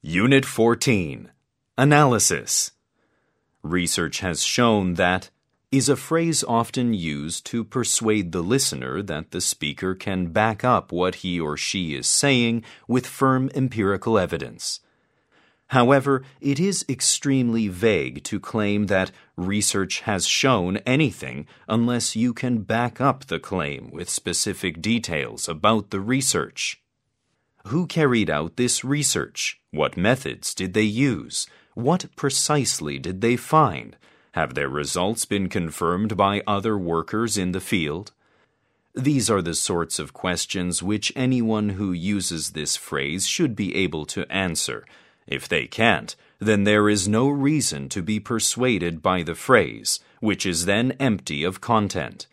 Unit 14. Analysis. Research has shown that is a phrase often used to persuade the listener that the speaker can back up what he or she is saying with firm empirical evidence. However, it is extremely vague to claim that research has shown anything unless you can back up the claim with specific details about the research. Who carried out this research? What methods did they use? What precisely did they find? Have their results been confirmed by other workers in the field? These are the sorts of questions which anyone who uses this phrase should be able to answer. If they can't, then there is no reason to be persuaded by the phrase, which is then empty of content.